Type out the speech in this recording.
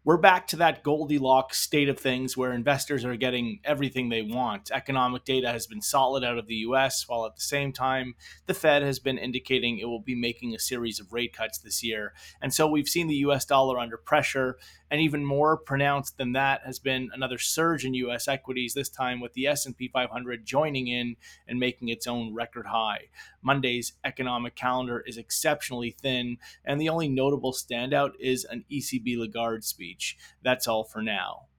We're back to that Goldilocks state of things where investors are getting everything they want. Economic data has been solid out of the US, while at the same time, the Fed has been indicating it will be making a series of rate cuts this year. And so we've seen the US dollar under pressure, and even more pronounced than that has been another surge in US equities, this time with the S&P 500 joining in and making its own record high. Monday's economic calendar is exceptionally thin, and the only notable standout is an ECB Lagarde speech. That's all for now.